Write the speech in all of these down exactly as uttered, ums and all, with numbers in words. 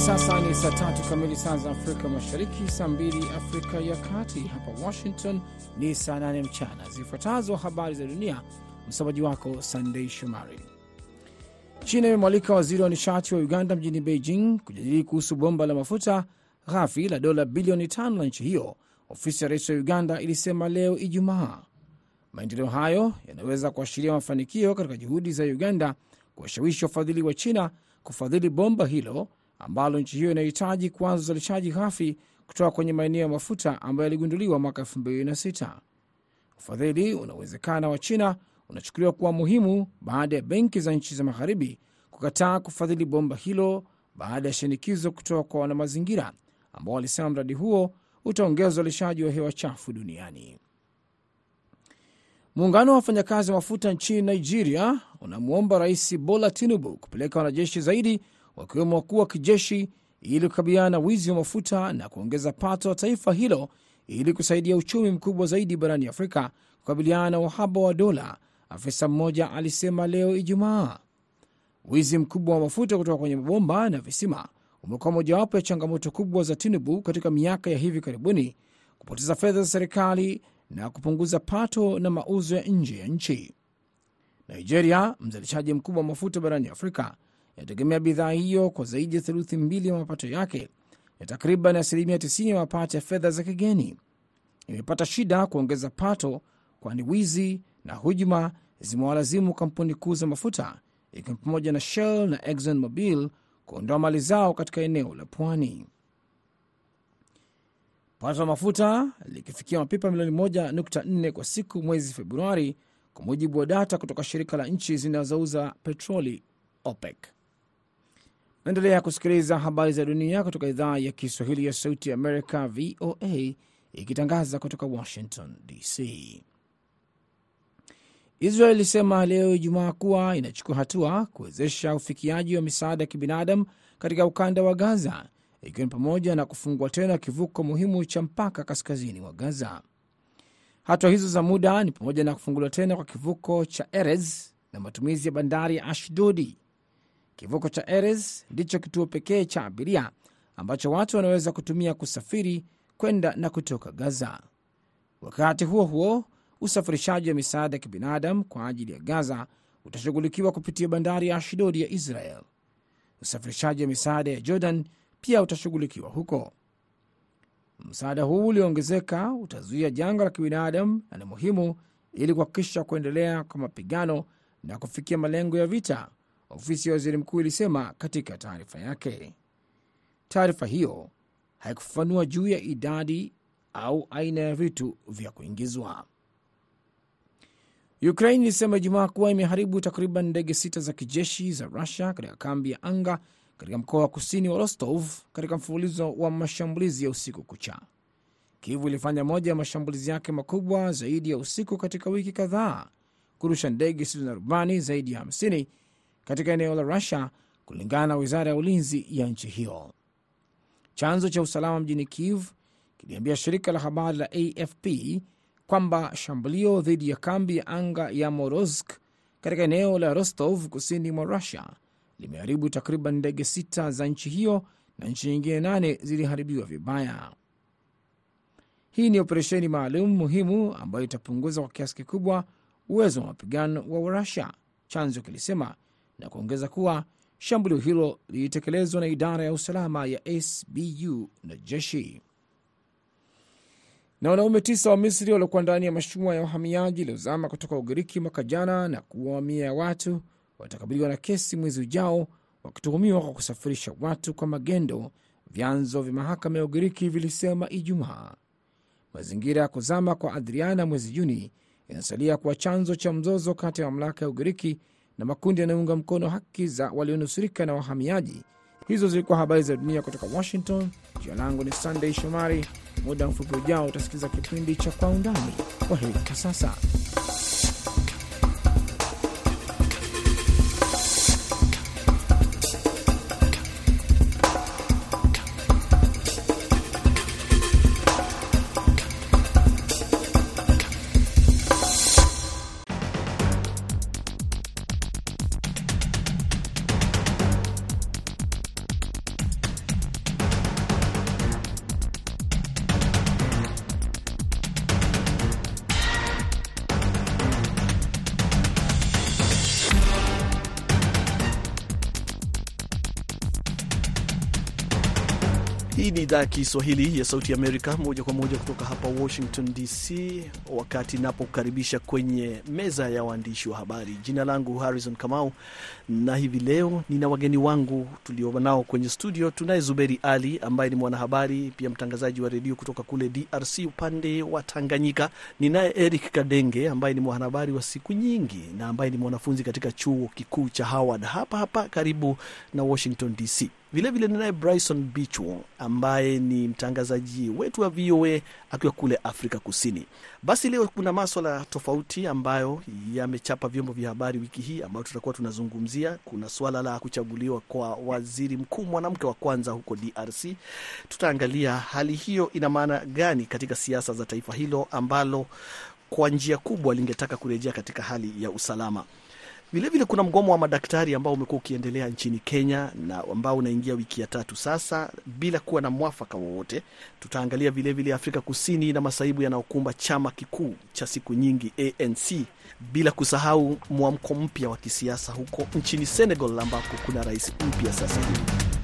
sasa ni saa tatu kamili saa za Afrika Mashariki, saa mbili Afrika ya Kati. Hapa Washington ni saa nane mchana. Zifuatazo habari za dunia, msomaji wako Sunday Shomari. China imemwalika waziri wa nishati wa Uganda mjini Beijing kujadili kuhusu bomba la mafuta ghafi la dola bilioni tano la nchi hiyo, ofisi ya rais wa Uganda ilisema leo Ijumaa. Maendeleo hayo yanaweza kuashiria mafanikio katika juhudi za Uganda kuwashawishi wafadhili wa China kufadhili bomba hilo ambalo nchi hiyo inahitaji kuanza uzalishaji ghafi kutoka kwenye maeneo ya mafuta ambayo yaligunduliwa mwaka elfu mbili na sita. Ufadhili unawezekana wa China unachukuliwa kuwa muhimu baada ya benki za nchi za magharibi kukataa kufadhili bomba hilo baada ya shinikizo kutoka kwa wanamazingira ambao walisema mradi huo utaongeza uzalishaji wa hewa chafu duniani. Muungano wa wafanyakazi wa mafuta nchini Nigeria unamwomba Rais Bola Tinubu kupeleka wanajeshi zaidi, wakiwemo wakuu wa kijeshi, ili kukabiliana na wizi wa mafuta na kuongeza pato la taifa hilo ili kusaidia uchumi mkubwa zaidi barani Afrika kukabiliana na uhaba wa dola, afisa mmoja alisema leo Ijumaa. Wizi mkubwa wa mafuta kutoka kwenye mabomba na visima umekuwa mojawapo ya changamoto kubwa za Tinubu katika miaka ya hivi karibuni, kupoteza fedha za serikali na kupunguza pato na mauzo ya nje ya nchi. Nigeria, mzalishaji mkubwa wa mafuta barani Afrika, inategemea bidhaa hiyo kwa zaidi ya theluthi mbili ya mapato yake ya takriban asilimia tisini ya mapato ya fedha za kigeni. Imepata shida kuongeza pato, kwani wizi na hujuma zimewalazimu kampuni kuu za mafuta ikiwa pamoja na Shell na Exxon Mobil kuondoa mali zao katika eneo la pwani. Pato la mafuta likifikia mapipa milioni moja nukta nne kwa siku mwezi Februari, kwa mujibu wa data kutoka shirika la nchi zinazouza petroli OPEC. Naendelea kusikiliza habari za dunia kutoka idhaa ya Kiswahili ya Sauti ya Amerika, V O A, ikitangaza kutoka Washington D C. Israel ilisema leo Ijumaa kuwa inachukua hatua kuwezesha ufikiaji wa misaada ya kibinadamu katika ukanda wa Gaza, ikiwa ni pamoja na kufungua tena kivuko muhimu cha mpaka kaskazini mwa Gaza. Hatua hizo za muda ni pamoja na kufunguliwa tena kwa kivuko cha Erez na matumizi ya bandari ya Ashdodi. Kivuko cha Erez ndicho kituo pekee cha abiria ambacho watu wanaweza kutumia kusafiri kwenda na kutoka Gaza. Wakati huo huo, usafirishaji wa misaada ya kibinadamu kwa ajili ya Gaza utashughulikiwa kupitia bandari ya Ashdodi ya Israel. Usafirishaji wa misaada ya Jordan pia utashughulikiwa huko. Msaada huu ulioongezeka utazuia janga la kibinadamu na ni muhimu ili kuhakikisha kuendelea kwa mapigano na kufikia malengo ya vita, ofisi ya waziri mkuu ilisema katika taarifa yake. Taarifa hiyo haikufafanua juu ya idadi au aina ya vitu vya kuingizwa. Ukraine ilisema Ijumaa kuwa imeharibu takriban ndege sita za kijeshi za Russia katika kambi ya anga katika mkoa wa kusini wa Rostov katika mfululizo wa mashambulizi ya usiku kucha. Kyiv ilifanya moja ya mashambulizi yake makubwa zaidi ya usiku katika wiki kadhaa, kurusha ndege zisizo na rubani zaidi ya hamsini katika eneo la Russia, kulingana na wizara ya ulinzi ya nchi hiyo. Chanzo cha usalama mjini Kyiv kiliambia shirika la habari la A F P kwamba shambulio dhidi ya kambi ya anga ya Morozk katika eneo la Rostov kusini mwa Russia limeharibu takriban ndege sita za nchi hiyo na nchi nyingine nane ziliharibiwa vibaya. Hii ni operesheni maalum muhimu ambayo itapunguza kwa kiasi kikubwa uwezo wa mapigano wa Russia, chanzo kilisema, na kuongeza kuwa shambulio hilo lilitekelezwa na idara ya usalama ya S B U na jeshi. Na wanaume tisa wa Misri waliokuwa ndani ya mashua ya wahamiaji iliyozama kutoka Ugiriki mwaka jana na kuua mamia ya watu watakabiliwa na kesi mwezi ujao, wakituhumiwa kwa kusafirisha watu kwa magendo, vyanzo vya mahakama ya Ugiriki vilisema Ijumaa. Mazingira ya kuzama kwa Adriana mwezi Juni inasalia kuwa chanzo cha mzozo kati ya mamlaka ya Ugiriki na makundi yanayounga mkono haki za walionusurika na wahamiaji. Hizo zilikuwa habari za dunia kutoka Washington. Jina langu ni Sunday Shomari. Muda mfupi ujao utasikiza kipindi cha Kwa Undani. Kwa heri kwa sasa. Hii ni idhaa ya Kiswahili ya Sauti ya Amerika, moja kwa moja kutoka hapa Washington D C, wakati napokaribisha kwenye meza ya waandishi wa habari. Jina langu Harrison Kamau, na hivi leo nina wageni wangu tulio nao kwenye studio. Tunaye Zuberi Ali ambaye ni mwanahabari pia mtangazaji wa redio kutoka kule D R C upande wa Tanganyika. Ninaye Eric Kadenge ambaye ni mwanahabari wa siku nyingi na ambaye ni mwanafunzi katika chuo kikuu cha Howard hapa hapa karibu na Washington D C. Vile vile ninaye Bryson Bichwo ambaye ni mtangazaji wetu wa V O A akiwa kule Afrika Kusini. Basi leo kuna masuala tofauti ambayo yamechapa vyombo vya habari wiki hii ambayo tutakuwa tunazungumzia. Kuna swala la kuchaguliwa kwa waziri mkuu mwanamke wa kwanza huko D R C. Tutaangalia hali hiyo ina maana gani katika siasa za taifa hilo ambalo kwa njia kubwa lingetaka kurejea katika hali ya usalama. Vile vile kuna mgomo wa madaktari ambao umekuwa ukiendelea nchini Kenya na ambao unaingia wiki ya tatu sasa bila kuwa na mwafaka wowote. Tutaangalia vile vile Afrika Kusini na masaibu yanayokumba chama kikuu cha siku nyingi A N C, bila kusahau mwamko mpya wa kisiasa huko nchini Senegal ambako kuna rais mpya sasa hivi.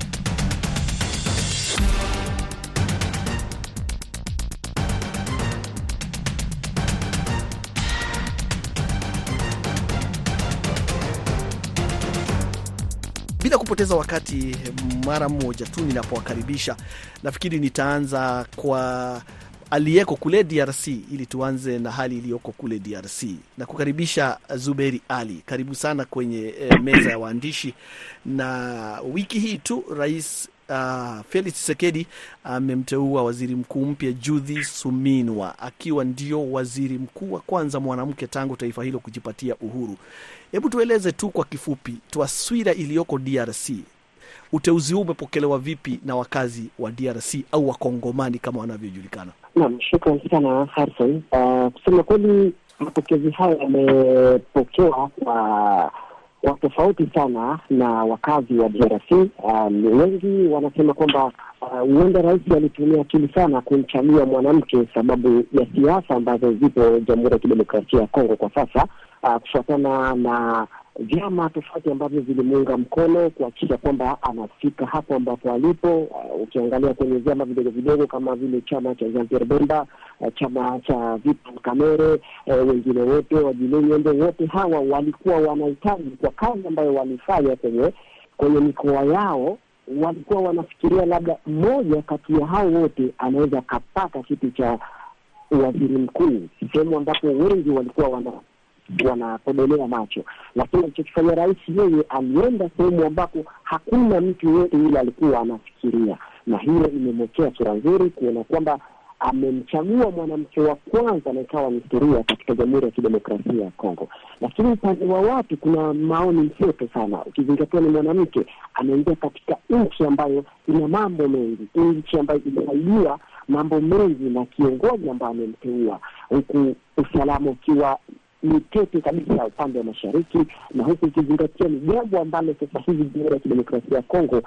Bila kupoteza wakati, mara moja tu ninapowakaribisha, nafikiri nitaanza kwa aliyeko kule D R C ili tuanze na hali iliyoko kule D R C. Na kukaribisha Zuberi Ali, karibu sana kwenye e, meza ya waandishi. Na wiki hii tu Rais uh, Felix Tshisekedi amemteua uh, waziri mkuu mpya Judith Suminwa akiwa ndio waziri mkuu wa kwanza mwanamke tangu taifa hilo kujipatia uhuru. Hebu tueleze tu kwa kifupi taswira iliyoko D R C. Uteuzi huu umepokelewa vipi na wakazi wa D R C au wakongomani kama wanavyojulikana? Naam, shukrani sana Harrison. Uh, kusema kweli mapokezi haya yamepokewa kwa uh, tofauti sana na wakazi wa D R C. Um, wengi wanasema kwamba huenda uh, rais alitumia akili sana kumchagua mwanamke sababu ya siasa ambazo zipo Jamhuri ya Kidemokrasia ya Kongo kwa sasa, uh, kufuatana na vyama tofauti ambavyo vilimuunga mkono kuhakikisha kwamba anafika hapo ambapo alipo. Uh, ukiangalia kwenye vyama vidogo vidogo kama vile chama cha Jean Pierre Bemba, uh, chama cha Vital Kamerhe, uh, wengine wote wajileni wote hawa walikuwa wanahitaji kwa kazi ambayo walifanya kwenye kwenye mikoa yao, walikuwa wanafikiria labda mmoja kati ya hao wote anaweza kapata kiti cha waziri mkuu, sehemu ambapo wengi walikuwa wana wanapodelea macho. Lakini alichokifanya rais, yeye alienda sehemu ambapo hakuna mtu yote yule alikuwa anafikiria, na hiyo imemwekea sura nzuri kuona kwamba amemchagua mwanamke wa kwanza na ikawa historia katika Jamhuri ya Kidemokrasia ya Kongo. Lakini upande wa watu kuna maoni mseto sana, ukizingatia ni mwanamke anaingia katika nchi ambayo ina mambo mengi, nchi ambayo inasaidia mambo mengi na kiongozi ambaye amemteua, huku usalama ukiwa ni tete kabisa upande wa mashariki, na huku ukizingatia ni jambo ambalo sasa hivi Jamhuri ya Kidemokrasia ya Kongo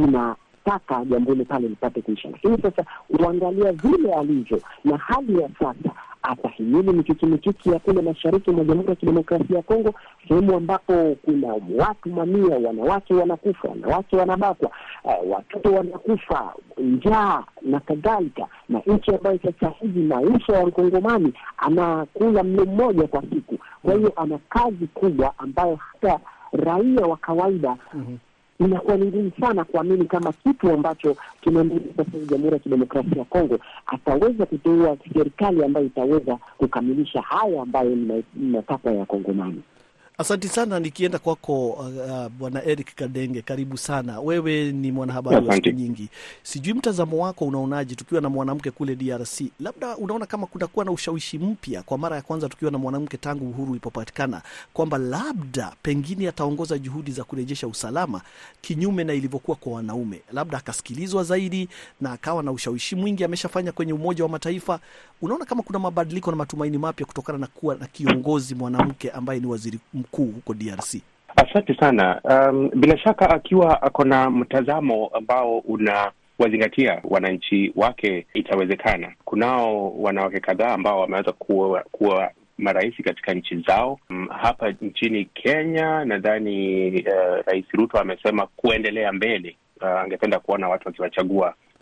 inataka jambo hili pale lipate kuisha. Lakini sasa uangalia vile alivyo na hali ya sasa, hata hili ni kikimikiki ya kule mashariki mwa Jamhuri ya Kidemokrasia ya Kongo, sehemu ambapo kuna watu mamia, wanawake wanakufa, wanawake wanabakwa, uh, watoto wanakufa, njaa na kadhalika, na nchi ambayo sasa hivi maisha ya Mkongomani anakula mlo mmoja kwa siku. Kwa hiyo ana kazi kubwa ambayo hata raia wa kawaida mm-hmm. inakuwa ni ngumu sana kuamini kama kitu ambacho kinaendelea sasa Jamhuri ya Kidemokrasia ya Kongo ataweza kuteua serikali ambayo itaweza kukamilisha haya ambayo ni matakwa ya Kongomani. Asante sana. Nikienda kwako uh, Bwana Eric Kadenge, karibu sana. Wewe ni mwanahabari wa siku nyingi. Sijui mtazamo wako unaonaje tukiwa na mwanamke kule D R C? Labda unaona kama kutakuwa na ushawishi mpya kwa mara ya kwanza tukiwa na mwanamke tangu uhuru ulipopatikana, kwamba labda pengine ataongoza juhudi za kurejesha usalama kinyume na ilivyokuwa kwa wanaume, labda akasikilizwa zaidi na akawa na ushawishi mwingi ameshafanya kwenye Umoja wa Mataifa. Unaona kama kuna mabadiliko na matumaini mapya kutokana na kuwa na kiongozi mwanamke ambaye ni waziri mkuu huko D R C? Asante sana. Um, bila shaka akiwa akona mtazamo ambao una wazingatia wananchi wake itawezekana. Kunao wanawake kadhaa ambao wameweza kuwa, kuwa marais katika nchi zao. Um, hapa nchini Kenya nadhani uh, Rais Ruto amesema kuendelea mbele. Uh, angependa kuona watu wakiwachagua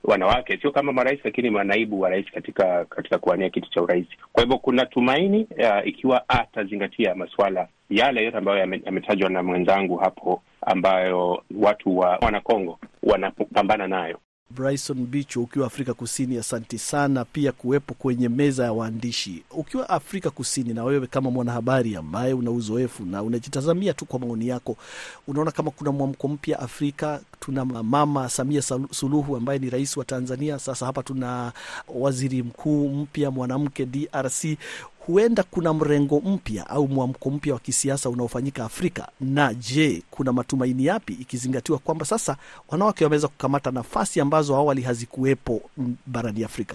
wanawake sio kama marais, lakini manaibu wa rais katika katika kuwania kiti cha urais. Kwa hivyo kuna tumaini uh, ikiwa atazingatia masuala yale yote ambayo yametajwa na mwenzangu hapo, ambayo watu wa wana Kongo wanapambana nayo. Bryson Bicho, ukiwa Afrika Kusini, asante sana pia kuwepo kwenye meza ya waandishi. Ukiwa Afrika Kusini, na wewe kama mwanahabari ambaye una uzoefu na unajitazamia tu kwa maoni yako, unaona kama kuna mwamko mpya Afrika? Tuna mama Samia Suluhu ambaye ni rais wa Tanzania, sasa hapa tuna waziri mkuu mpya mwanamke D R C. Huenda kuna mrengo mpya au mwamko mpya wa kisiasa unaofanyika Afrika. Na je, kuna matumaini yapi ikizingatiwa kwamba sasa wanawake wameweza kukamata nafasi ambazo awali hazikuwepo barani Afrika?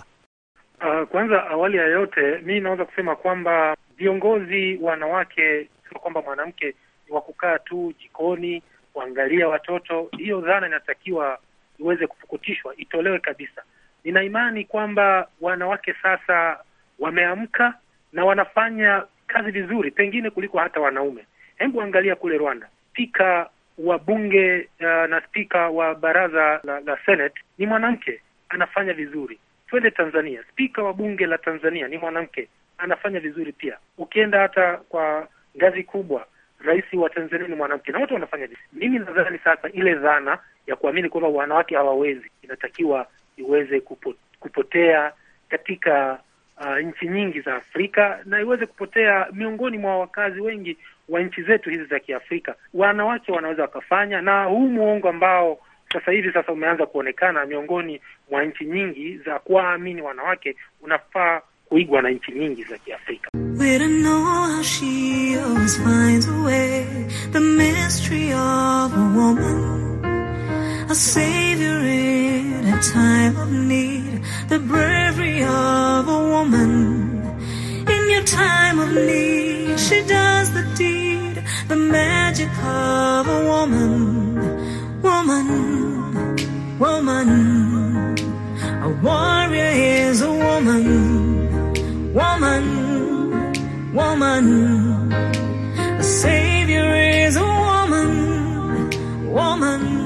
Uh, kwanza awali ya yote mimi naweza kusema kwamba viongozi wanawake sio kwamba mwanamke ni wa kukaa tu jikoni kuangalia watoto. Hiyo dhana inatakiwa iweze kufukutishwa, itolewe kabisa. Nina imani kwamba wanawake sasa wameamka na wanafanya kazi vizuri, pengine kuliko hata wanaume. Hebu angalia kule Rwanda, spika wa bunge uh, na spika wa baraza la, la Senate ni mwanamke, anafanya vizuri. Twende Tanzania, spika wa bunge la Tanzania ni mwanamke, anafanya vizuri pia. Ukienda hata kwa ngazi kubwa, rais wa Tanzania ni mwanamke na wote wanafanya vizuri. Mimi nadhani sasa ile dhana ya kuamini kwamba wanawake hawawezi inatakiwa iweze kupo, kupotea katika Uh, nchi nyingi za Afrika na iweze kupotea miongoni mwa wakazi wengi wa nchi zetu hizi za Kiafrika. Wanawake wanaweza wakafanya, na huu muongo ambao sasa hivi sasa umeanza kuonekana miongoni mwa nchi nyingi za kuamini wanawake unafaa kuigwa na nchi nyingi za Kiafrika. We don't know how she always finds a way, the mystery of a woman, a savior in a time of need, the bravery of a woman. In your time of need, she does the deed, the magic of a woman. Woman, woman, a warrior is a woman. Woman, woman, a savior is a woman. Woman.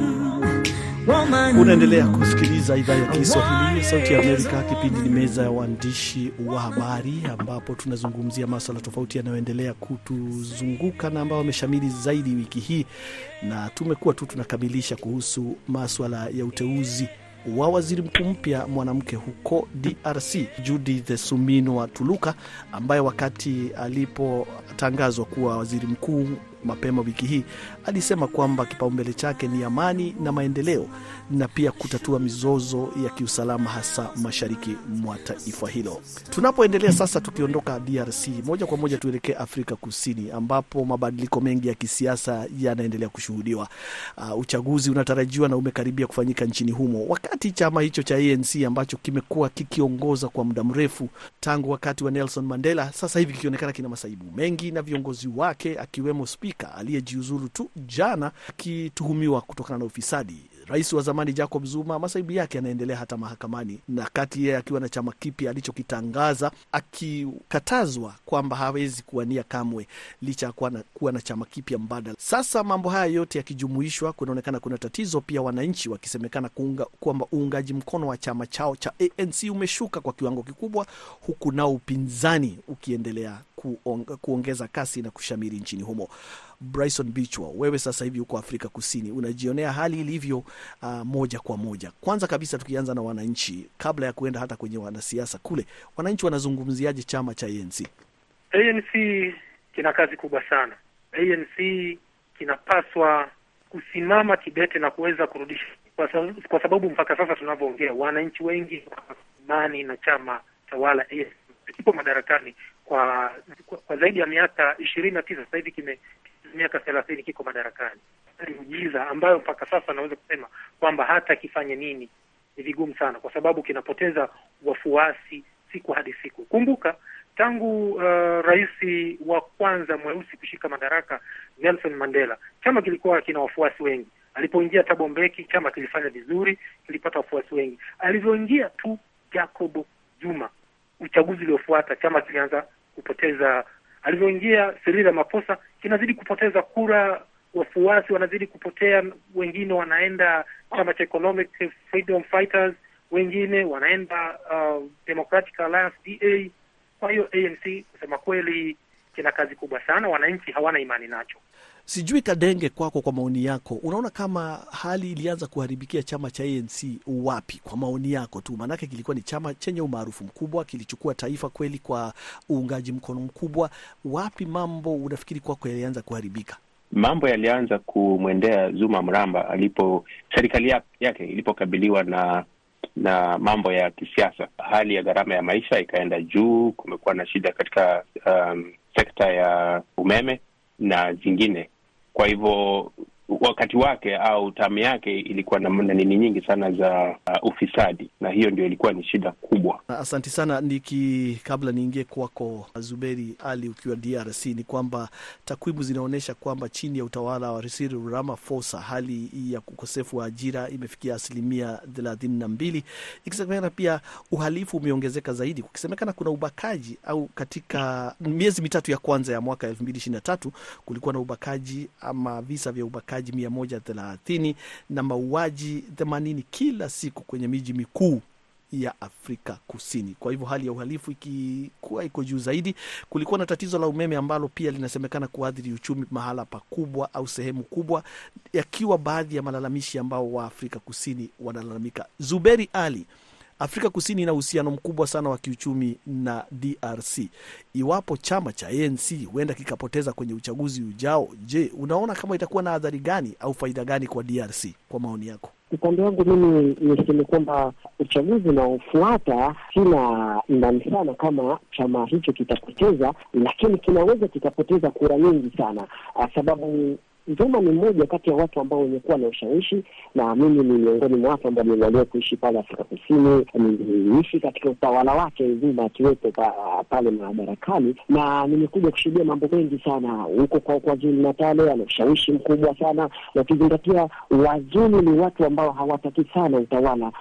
Unaendelea kusikiliza idhaa ya Kiswahili ya Sauti ya Amerika. Kipindi ni meza ya waandishi wa habari, ambapo tunazungumzia masuala tofauti yanayoendelea kutuzunguka na ambao wameshamiri zaidi wiki hii, na tumekuwa tu tunakamilisha kuhusu masuala ya uteuzi wa waziri mkuu mpya mwanamke huko D R C, Judith Suminwa Tuluka, ambaye wakati alipotangazwa kuwa waziri mkuu mapema wiki hii alisema kwamba kipaumbele chake ni amani na maendeleo na pia kutatua mizozo ya kiusalama hasa mashariki mwa taifa hilo. Tunapoendelea sasa, tukiondoka D R C moja kwa moja tuelekee Afrika Kusini, ambapo mabadiliko mengi ya kisiasa yanaendelea kushuhudiwa. Uh, uchaguzi unatarajiwa na umekaribia kufanyika nchini humo, wakati chama hicho cha A N C ambacho kimekuwa kikiongoza kwa muda mrefu tangu wakati wa Nelson Mandela sasa hivi kikionekana kina masaibu mengi, na viongozi wake akiwemo spika aliyejiuzuru tu jana akituhumiwa kutokana na ufisadi. Rais wa zamani Jacob Zuma, masaibu yake yanaendelea hata mahakamani, na kati yeye akiwa na chama kipi alichokitangaza akikatazwa kwamba hawezi kuwania kamwe licha ya kuwa na, kuwa na chama kipya mbadala. Sasa mambo haya yote yakijumuishwa, kunaonekana kuna tatizo pia, wananchi wakisemekana kuunga kwamba uungaji mkono wa chama chao cha A N C umeshuka kwa kiwango kikubwa, huku nao upinzani ukiendelea kuonga, kuongeza kasi na kushamiri nchini humo. Bryson Bichwa, wewe sasa hivi uko Afrika Kusini, unajionea hali ilivyo uh, moja kwa moja. Kwanza kabisa tukianza na wananchi, kabla ya kuenda hata kwenye wanasiasa kule, wananchi wanazungumziaje chama cha A N C? A N C kina kazi kubwa sana. A N C kinapaswa kusimama kidete na kuweza kurudisha, kwa sababu, kwa sababu mpaka sasa tunavyoongea wananchi wengi imani na chama tawala A N C kipo madarakani kwa, kwa, kwa zaidi ya miaka ishirini na tisa. Sasa hivi kime miaka thelathini kiko madarakani. Ni muujiza ambayo mpaka sasa naweza kusema kwamba hata kifanye nini ni vigumu sana, kwa sababu kinapoteza wafuasi siku hadi siku. Kumbuka tangu uh, rais wa kwanza mweusi kushika madaraka Nelson Mandela, chama kilikuwa kina wafuasi wengi. Alipoingia Thabo Mbeki, chama kilifanya vizuri, kilipata wafuasi wengi. Alivyoingia tu Jacob Zuma, uchaguzi uliofuata chama kilianza kupoteza. Alivyoingia Cyril Ramaphosa, kinazidi kupoteza kura, wafuasi wanazidi kupotea, wengine wanaenda chama cha Economic Freedom Fighters, wengine wanaenda uh, Democratic Alliance D A. Kwa hiyo A N C kusema kweli kina kazi kubwa sana, wananchi hawana imani nacho. Sijui Kadenge, kwako, kwa maoni yako, unaona kama hali ilianza kuharibikia chama cha A N C wapi, kwa maoni yako tu? Maanake kilikuwa ni chama chenye umaarufu mkubwa, kilichukua taifa kweli kwa uungaji mkono mkubwa. Wapi mambo unafikiri kwako yalianza kuharibika? Mambo yalianza kumwendea Zuma Mramba alipo serikali yake ilipokabiliwa na na mambo ya kisiasa. Hali ya gharama ya maisha ikaenda juu, kumekuwa na shida katika um, sekta ya umeme na zingine. Kwa hivyo wakati wake au tamu yake ilikuwa na nini nyingi sana za uh, ufisadi, na hiyo ndio ilikuwa ni shida kubwa. Asante sana. Niki kabla niingie kwako Zuberi Ali ukiwa D R C, ni kwamba takwimu zinaonyesha kwamba chini ya utawala wa Cyril Ramaphosa hali ya ukosefu wa ajira imefikia asilimia thelathini na mbili, ikisemekana pia uhalifu umeongezeka zaidi, kukisemekana kuna ubakaji, au katika miezi mitatu ya kwanza ya mwaka elfu mbili ishirini na tatu kulikuwa na ubakaji ama visa vya ubakaji mia moja thelathini na mauaji themanini kila siku kwenye miji mikuu ya Afrika Kusini. Kwa hivyo hali ya uhalifu ikikuwa iko juu zaidi. Kulikuwa na tatizo la umeme ambalo pia linasemekana kuathiri uchumi mahala pakubwa au sehemu kubwa, yakiwa baadhi ya malalamishi ambao wa Afrika Kusini wanalalamika. Zuberi Ali, Afrika Kusini ina uhusiano mkubwa sana wa kiuchumi na D R C. Iwapo chama cha A N C huenda kikapoteza kwenye uchaguzi ujao, je, unaona kama itakuwa na adhari gani au faida gani kwa D R C, kwa maoni yako? Upande wangu mimi niseme kwamba uchaguzi unaofuata sina imani sana kama chama hicho kitapoteza, lakini kinaweza kikapoteza kura nyingi sana, sababu Zuma ni mmoja kati ya watu ambao wamekuwa na ushawishi, na mimi ni miongoni mwa watu ambao niliwahi kuishi pale Afrika Kusini. Niliishi katika utawala wake Zuma akiwepo pa, pale madarakani, na nimekuja kushuhudia mambo mengi sana huko kwa KwaZulu Natal. Ana ushawishi mkubwa sana, na kizingatia Wazulu ni watu ambao hawataki sana utawala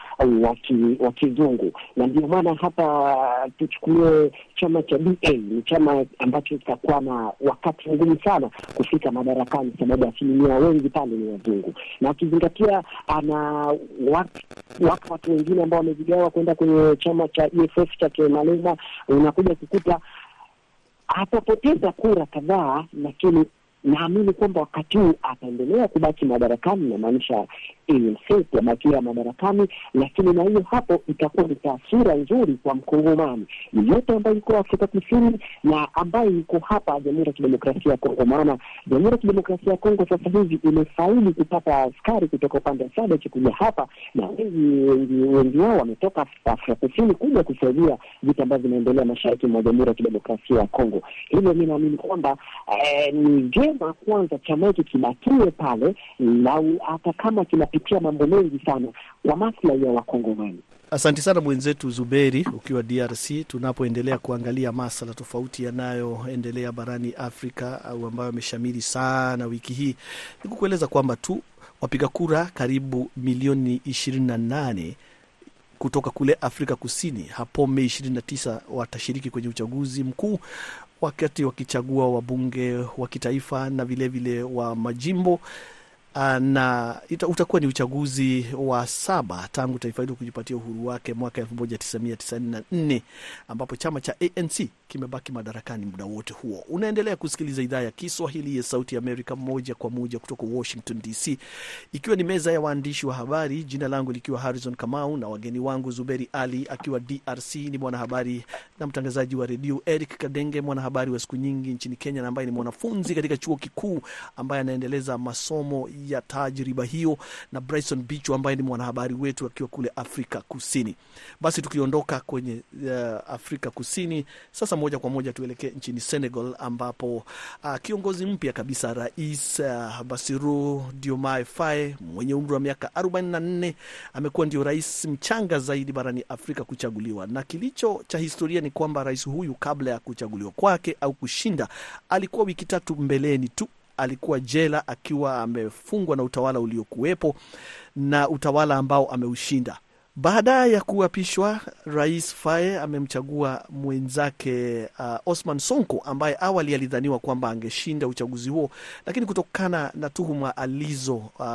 wa kizungu, na ndio maana hapa tuchukulie chama cha D A ni chama ambacho kitakuwa na wakati mgumu sana kufika madarakani, sababu asilimia wengi pale ni wazungu, na ukizingatia ana watu, watu, watu wengine ambao wamejigawa kwenda kwenye chama cha E F F cha Malema, unakuja kukuta atapoteza kura kadhaa, lakini naamini kwamba wakati huu ataendelea kubaki madarakani, na maanisha A N C kubakia madarakani, lakini na hiyo hapo itakuwa ni taswira nzuri kwa mkongomani yote ambaye yuko Afrika Kusini na ambaye yuko hapa Jamhuri ya Kidemokrasia ya Kongo. Maana Jamhuri ya Kidemokrasia ya Kongo sasa hivi imefaili kupata askari kutoka upande wa S A D C kuja hapa, na wengi wengi, wengi wao wametoka Afrika Kusini kuja kusaidia vita ambavyo vinaendelea mashariki mwa Jamhuri ya Kidemokrasia ya Kongo. Hivyo mimi naamini kwamba eh, ni jema kwanza chama hiki kibakie pale, na hata kama kinapitia mambo mengi sana kwa maslahi ya Wakongomani. Asante sana mwenzetu Zuberi ukiwa D R C. Tunapoendelea kuangalia masuala tofauti yanayoendelea barani Afrika au ambayo yameshamiri sana wiki hii, nikukueleza kwamba tu wapiga kura karibu milioni ishirini na nane kutoka kule Afrika Kusini hapo Mei ishirini na tisa watashiriki kwenye uchaguzi mkuu, wakati wakichagua wabunge wa kitaifa na vile vile wa majimbo. Na ita, utakuwa ni uchaguzi wa saba tangu taifa hilo kujipatia uhuru wake mwaka elfu moja tisa mia tisini na nne, ambapo chama cha A N C kimebaki madarakani muda wote huo. Unaendelea kusikiliza idhaa ya Kiswahili ya Sauti ya Amerika moja kwa moja kutoka Washington D C, ikiwa ni meza ya waandishi wa habari, jina langu likiwa Harrison Kamau, na wageni wangu Zuberi Ali akiwa D R C ni mwanahabari na mtangazaji wa redio, Eric Kadenge mwanahabari wa siku nyingi nchini Kenya na ambaye ni mwanafunzi katika chuo kikuu ambaye anaendeleza masomo ya tajriba hiyo, na Bryson Bichu ambaye ni mwanahabari wetu akiwa kule Afrika Kusini. Basi tukiondoka kwenye uh, Afrika Kusini, sasa moja kwa moja tuelekee nchini Senegal, ambapo uh, kiongozi mpya kabisa Rais uh, Bassirou Diomaye Faye mwenye umri wa miaka arobaini na nne amekuwa ndio rais mchanga zaidi barani Afrika kuchaguliwa. Na kilicho cha historia ni kwamba rais huyu kabla ya kuchaguliwa kwake au kushinda, alikuwa wiki tatu mbeleni tu alikuwa jela akiwa amefungwa na utawala uliokuwepo na utawala ambao ameushinda. Baada ya kuapishwa, Rais Faye amemchagua mwenzake uh, Osman Sonko ambaye awali alidhaniwa kwamba angeshinda uchaguzi huo, lakini kutokana na tuhuma alizo uh,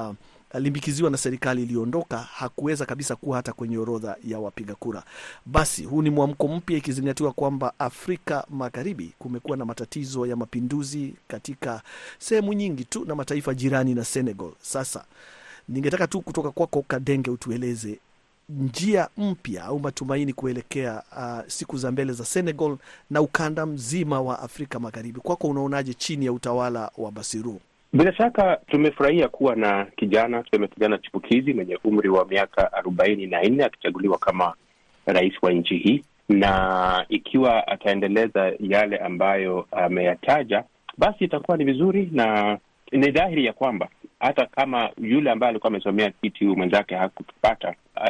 limbikiziwa na serikali iliyoondoka, hakuweza kabisa kuwa hata kwenye orodha ya wapiga kura. Basi huu ni mwamko mpya, ikizingatiwa kwamba Afrika Magharibi kumekuwa na matatizo ya mapinduzi katika sehemu nyingi tu na mataifa jirani na Senegal. Sasa ningetaka tu kutoka kwako Kadenge utueleze njia mpya au matumaini kuelekea uh, siku za mbele za Senegal na ukanda mzima wa Afrika Magharibi. Kwako unaonaje chini ya utawala wa Bassirou? Bila shaka tumefurahia kuwa na kijana, tuseme kijana chipukizi mwenye umri wa miaka arobaini na nne akichaguliwa kama rais wa nchi hii, na ikiwa ataendeleza yale ambayo ameyataja, basi itakuwa ni vizuri, na ni dhahiri ya kwamba hata kama yule ambaye alikuwa amesomea kiti mwenzake hakupata,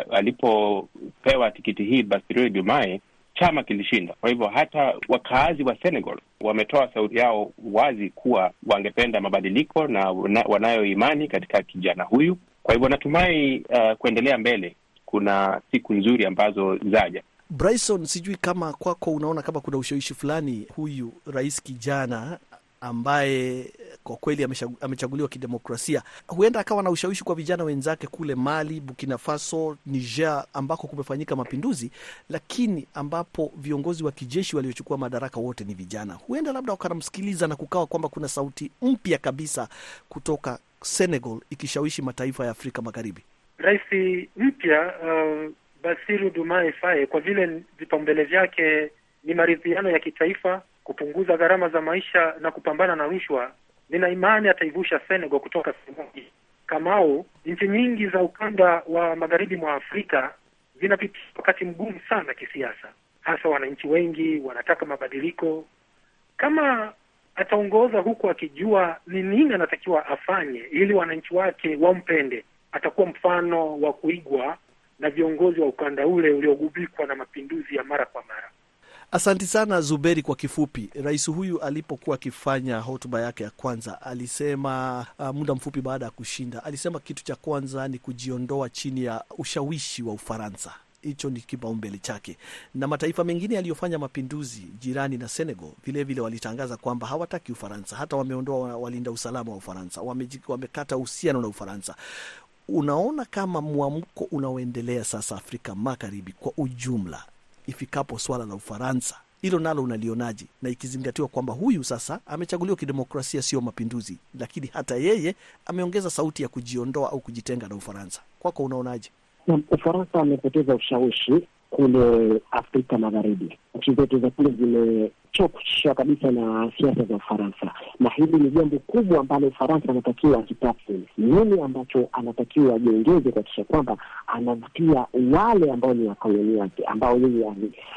alipopewa tikiti hii Bassirou Diomaye, chama kilishinda. Kwa hivyo hata wakaazi wa Senegal wametoa sauti yao wazi kuwa wangependa mabadiliko na wanayo imani katika kijana huyu. Kwa hivyo natumai uh, kuendelea mbele kuna siku nzuri ambazo zaja. Bryson, sijui kama kwako unaona kama kuna ushawishi fulani huyu rais kijana ambaye kwa kweli amechaguliwa kidemokrasia, huenda akawa na ushawishi kwa vijana wenzake kule Mali, Burkina Faso, Niger ambako kumefanyika mapinduzi, lakini ambapo viongozi wa kijeshi waliochukua madaraka wote ni vijana. Huenda labda wakanamsikiliza na kukawa kwamba kuna sauti mpya kabisa kutoka Senegal ikishawishi mataifa ya Afrika Magharibi. Rais mpya uh, Bassirou Diomaye Faye, kwa vile vipaumbele vyake ni maridhiano ya kitaifa, kupunguza gharama za maisha na kupambana na rushwa, nina imani ataivusha Senegal kutoka sehemu hii. Kamao, nchi nyingi za ukanda wa magharibi mwa Afrika zinapitia wakati mgumu sana kisiasa, hasa wananchi wengi wanataka mabadiliko. Kama ataongoza huku akijua ni nini anatakiwa afanye ili wananchi wake wampende, atakuwa mfano wa kuigwa na viongozi wa ukanda ule uliogubikwa na mapinduzi ya mara kwa mara. Asanti sana Zuberi. Kwa kifupi, rais huyu alipokuwa akifanya hotuba yake ya kwanza alisema, uh, muda mfupi baada ya kushinda, alisema kitu cha kwanza ni kujiondoa chini ya ushawishi wa Ufaransa. Hicho ni kipaumbele chake, na mataifa mengine yaliyofanya mapinduzi jirani na Senegal vile vile walitangaza kwamba hawataki Ufaransa, hata wameondoa walinda usalama wa Ufaransa, wamekata uhusiano na Ufaransa. Unaona kama muamko unaoendelea sasa Afrika Magharibi kwa ujumla ifikapo swala la Ufaransa, hilo nalo unalionaje, na ikizingatiwa kwamba huyu sasa amechaguliwa kidemokrasia, sio mapinduzi, lakini hata yeye ameongeza sauti ya kujiondoa au kujitenga na Ufaransa? Kwako unaonaje? Na Ufaransa amepoteza ushawishi kule Afrika Magharibi. Nchi zetu za kule zimechoshwa kabisa na siasa za Ufaransa, na hili ni jambo kubwa ambalo Ufaransa anatakiwa akitafsiri nini ambacho anatakiwa ajiongeze kuhakikisha kwamba anavutia wale ambao ni wakoloni wake, ambao yeye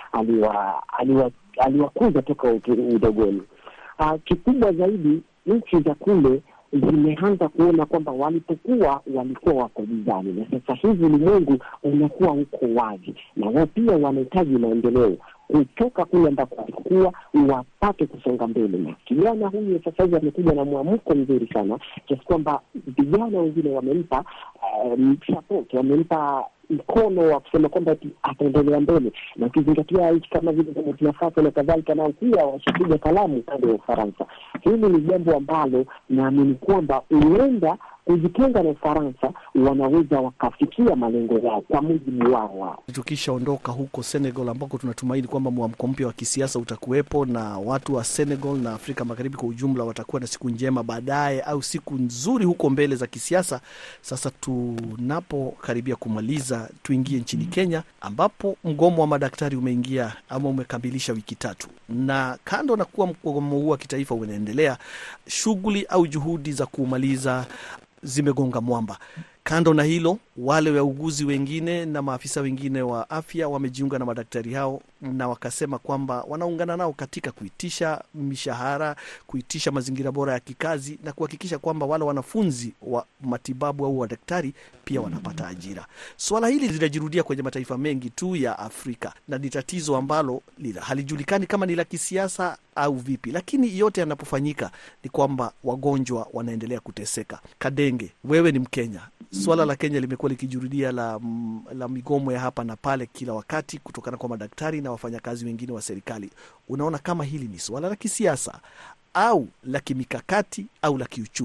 aliwa aliwa aliwakuza toka udogoni. Uh, kikubwa zaidi, nchi za kule zimeanza kuona kwamba walipokuwa walikuwa wako gizani, na sasa hivi ulimwengu unakuwa uko wazi, na wao pia wanahitaji maendeleo kutoka kule ambako walikuwa, wapate kusonga mbele. Na kijana huyu sasa hivi amekuja na muamko mzuri sana, kiasi kwamba vijana wengine wamempa um, support, wamempa mkono wa kusema kwamba ataendelea mbele, na ukizingatia hichi kama vile kama tunafanya na kadhalika, nao pia washikilia kalamu pande ya Ufaransa. Hili ni jambo ambalo naamini kwamba uenda kujitenga na Ufaransa wanaweza wakafikia malengo yao kwa mujibu wao wao. Tukishaondoka huko Senegal ambako tunatumaini kwamba mwamko mpya wa kisiasa utakuwepo na watu wa Senegal na Afrika Magharibi kwa ujumla watakuwa na siku njema baadaye au siku nzuri huko mbele za kisiasa. Sasa tunapokaribia kumaliza, tuingie nchini Kenya ambapo mgomo wa madaktari umeingia ama umekamilisha wiki tatu, na kando na kuwa mgomo huu wa kitaifa unaendelea, shughuli au juhudi za kumaliza zimegonga mwamba. Kando na hilo, wale wauguzi wengine na maafisa wengine wa afya wamejiunga na madaktari hao na wakasema kwamba wanaungana nao katika kuitisha mishahara, kuitisha mazingira bora ya kikazi na kuhakikisha kwamba wale wanafunzi wa matibabu au wadaktari pia wanapata ajira. Swala hili linajirudia kwenye mataifa mengi tu ya Afrika na ni tatizo ambalo halijulikani kama ni la kisiasa au vipi, lakini yote yanapofanyika ni kwamba wagonjwa wanaendelea kuteseka. Kadenge, wewe ni Mkenya. Swala la Kenya limekuwa likijurudia la, la migomo ya hapa na pale kila wakati kutokana kwa madaktari na wafanyakazi wengine wa serikali. Unaona kama hili ni swala la kisiasa au la kimikakati au la kiuchumi?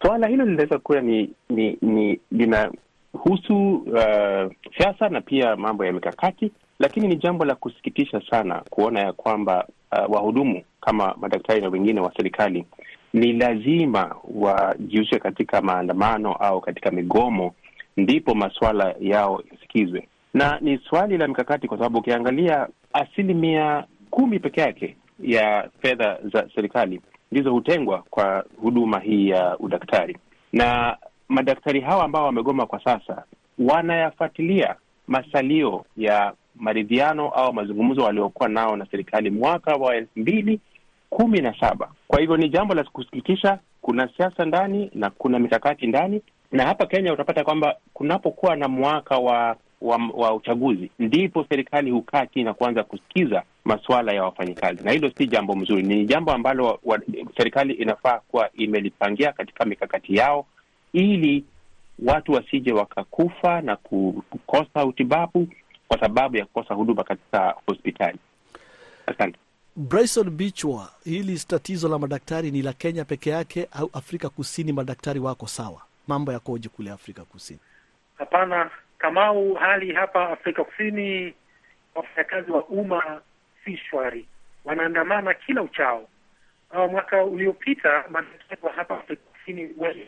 Swala hilo linaweza kuwa ni ni ni linahusu uh, siasa na pia mambo ya mikakati, lakini ni jambo la kusikitisha sana kuona ya kwamba uh, wahudumu kama madaktari na wengine wa serikali ni lazima wajihusishe katika maandamano au katika migomo ndipo masuala yao yasikizwe. Na ni swali la mikakati kwa sababu ukiangalia asilimia kumi peke yake ya fedha za serikali ndizo hutengwa kwa huduma hii ya udaktari. Na madaktari hawa ambao wamegoma kwa sasa wanayafuatilia masalio ya maridhiano au mazungumzo waliokuwa nao na serikali mwaka wa elfu mbili kumi na saba. Kwa hivyo ni jambo la kusikitisha. Kuna siasa ndani na kuna mikakati ndani, na hapa Kenya utapata kwamba kunapokuwa na mwaka wa wa, wa uchaguzi ndipo serikali hukaa chini na kuanza kusikiza masuala ya wafanyikazi, na hilo si jambo mzuri. Ni jambo ambalo wa, serikali inafaa kuwa imelipangia katika mikakati yao ili watu wasije wakakufa na kukosa utibabu kwa sababu ya kukosa huduma katika hospitali. Asante. Bryson Bichwa, hili tatizo la madaktari ni la Kenya peke yake au Afrika Kusini madaktari wako sawa? Mambo yakoje kule Afrika Kusini? Hapana, Kamau, hali hapa Afrika Kusini wafanyakazi wa umma si shwari. Wanaandamana kila uchao. Uh, mwaka uliopita madaktari wa hapa Afrika Kusini wali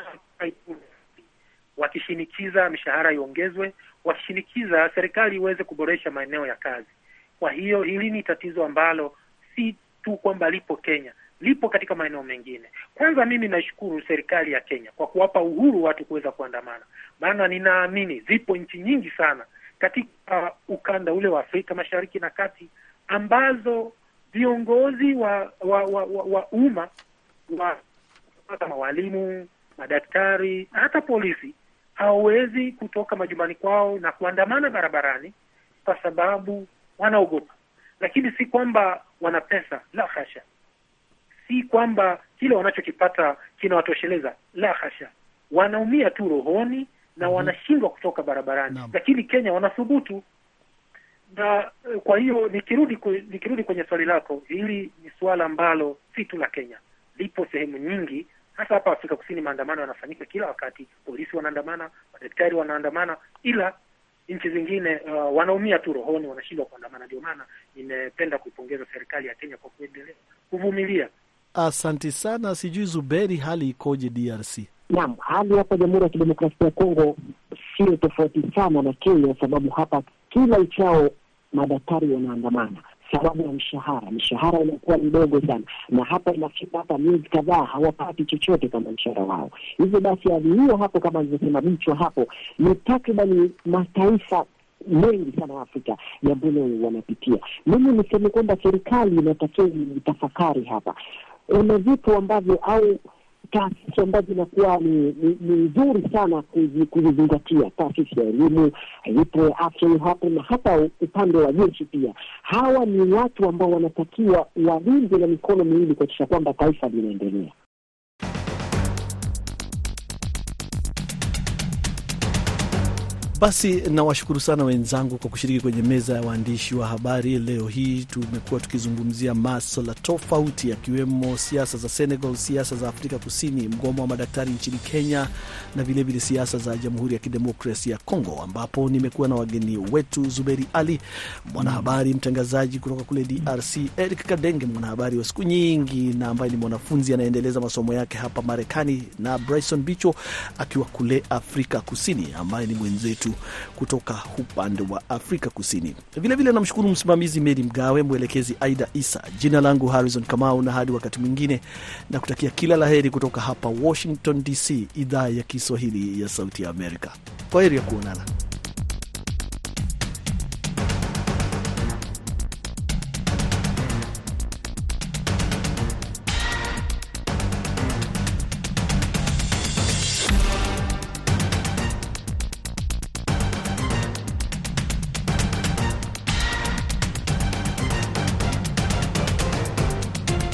wakishinikiza mishahara iongezwe, wakishinikiza serikali iweze kuboresha maeneo ya kazi. Kwa hiyo hili ni tatizo ambalo si tu kwamba lipo Kenya, lipo katika maeneo mengine. Kwanza mimi nashukuru serikali ya Kenya kwa kuwapa uhuru watu kuweza kuandamana. Maana ninaamini zipo nchi nyingi sana katika ukanda ule wa Afrika Mashariki na Kati ambazo viongozi wa wa wa, wa, wa umma wa kama walimu, madaktari, hata polisi hawezi kutoka majumbani kwao na kuandamana barabarani kwa sababu wanaogopa. Lakini si kwamba wana pesa, la hasha. Si kwamba kile wanachokipata kinawatosheleza, la hasha. Wanaumia tu rohoni na wanashindwa kutoka barabarani. No. Lakini Kenya wanathubutu. Na kwa hiyo nikirudi nikirudi kwenye swali lako, hili ni swala ambalo si tu la Kenya. Lipo sehemu nyingi, hasa hapa Afrika Kusini maandamano yanafanyika kila wakati. Polisi wanaandamana, madaktari wanaandamana, ila nchi zingine uh, wanaumia tu rohoni, wanashindwa kuandamana. Ndio maana nimependa kuipongeza serikali ya Kenya kwa kuendelea kuvumilia. Asante sana. Sijui Zuberi, hali ikoje D R C? Naam, hali hapa Jamhuri ya Kidemokrasia ya Kongo sio tofauti sana na Kenya, sababu hapa kila uchao madaktari wanaandamana sababu ya mshahara. Mshahara unakuwa mdogo sana, na hapa inafika hapa miezi kadhaa hawapati chochote kama mshahara wao. Hivyo basi hali hiyo hapo, kama alivyosema Bichwa hapo, ni takriban mataifa mengi sana Afrika ya mbele wanapitia. Mimi niseme kwamba serikali inatakiwa itafakari hapa. Una vitu ambavyo au taasisi ambazo zinakuwa ni nzuri sana kuzizingatia. Taasisi ya elimu, ipo afya hapo, na hata upande wa jeshi pia. Hawa ni watu ambao wanatakiwa walinde na mikono miwili kuhakikisha kwamba taifa linaendelea. Basi nawashukuru sana wenzangu kwa kushiriki kwenye meza ya waandishi wa habari. Leo hii tumekuwa tukizungumzia masuala tofauti yakiwemo siasa za Senegal, siasa za Afrika Kusini, mgomo wa madaktari nchini Kenya na vile vile siasa za Jamhuri ya Kidemokrasia ya Kongo, ambapo nimekuwa na wageni wetu Zuberi Ali, mwanahabari mtangazaji kutoka kule D R C, Eric Kadenge, mwanahabari wa siku nyingi na ambaye ni mwanafunzi anaendeleza masomo yake hapa Marekani, na Bryson Bichwa akiwa kule Afrika Kusini ambaye ni mwenzetu kutoka upande wa Afrika Kusini. Vile vile namshukuru msimamizi Mary Mgawe, mwelekezi Aida Isa. Jina langu Harrison Kamau, na hadi wakati mwingine na kutakia kila laheri kutoka hapa Washington D C, idhaa ya Kiswahili ya Sauti ya Amerika. Kwaheri ya kuonana.